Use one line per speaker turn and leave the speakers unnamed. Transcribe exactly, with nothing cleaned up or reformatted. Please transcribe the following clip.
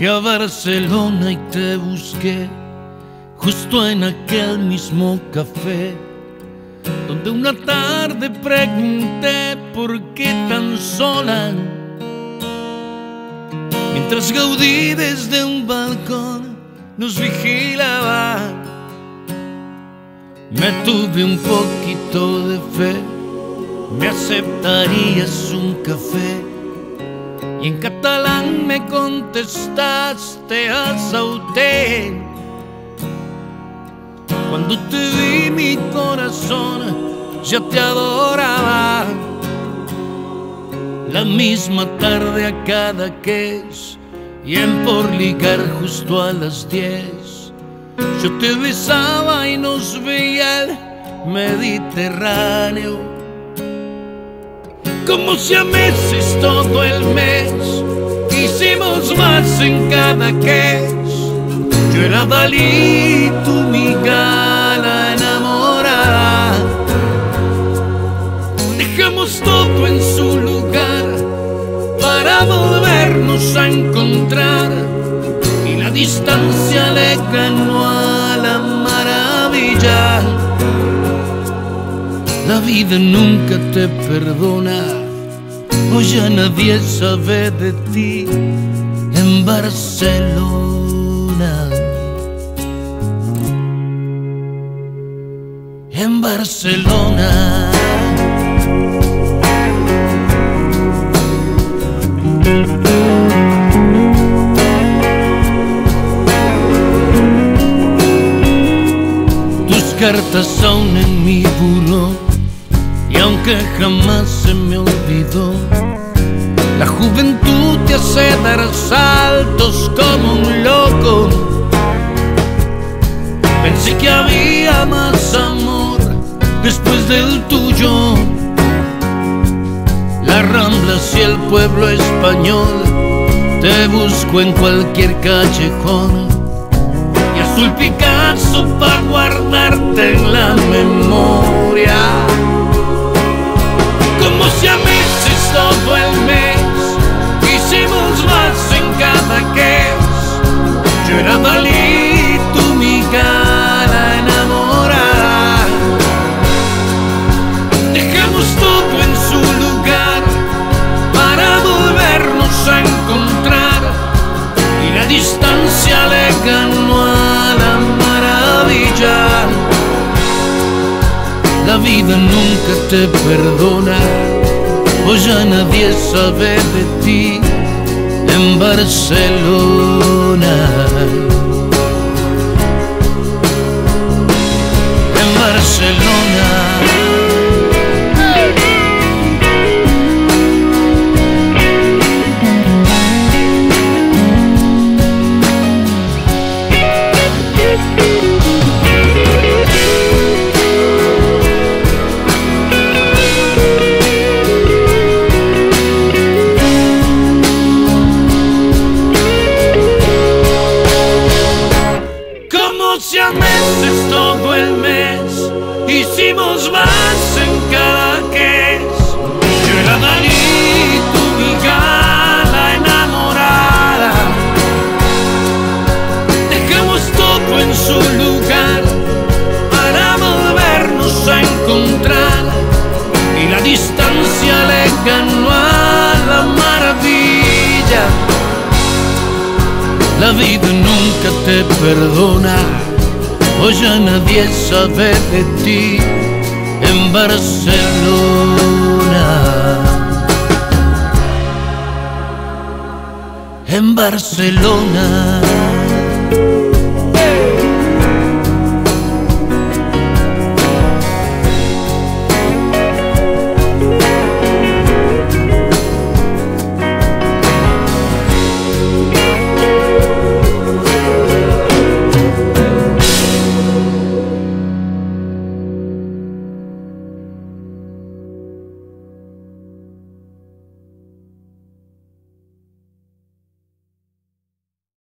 Fui a Barcelona y te busqué justo en aquel mismo café donde una tarde pregunté por qué tan sola, mientras Gaudí desde un balcón nos vigilaba. Me tuve un poquito de fe, ¿me aceptarías un café? Y en catalán me contestaste a sauté. Cuando te vi mi corazón ya te adoraba. La misma tarde a Cadaqués y en por ligar justo a las diez yo te besaba y nos veía el Mediterráneo. Como si a meses todo el mes hicimos más en Cadaqués. Yo era Dalí, tú mi gala enamorada. Dejamos todo en su lugar para volvernos a encontrar, y la distancia le ganó a la maravilla. La vida nunca te perdona, hoy ya nadie sabe de ti en Barcelona. En Barcelona. Tus cartas aún en mi buró, y aunque jamás se me olvidó, la juventud te hace dar saltos como un loco. Pensé que había más amor después del tuyo. Las Ramblas y el pueblo español te busco en cualquier callejón, y azul Picasso pa' guardarte en la memoria. Como si a meses todo el mes hicimos más en Cadaqués. Yo era Dalí, tú mi gala enamorada. Dejamos todo en su lugar para volvernos a encontrar, y la distancia le ganó a la maravilla. La vida nunca te perdona, hoy ya nadie sabe de ti en Barcelona. En Barcelona. Si a meses todo el mes hicimos más en Cadaqués. Yo era Dalí, tú mi gala enamorada. Dejamos todo en su lugar para volvernos a encontrar, y la distancia le ganó a la maravilla. La vida nunca te perdona, hoy ya nadie sabe de ti en Barcelona. En Barcelona.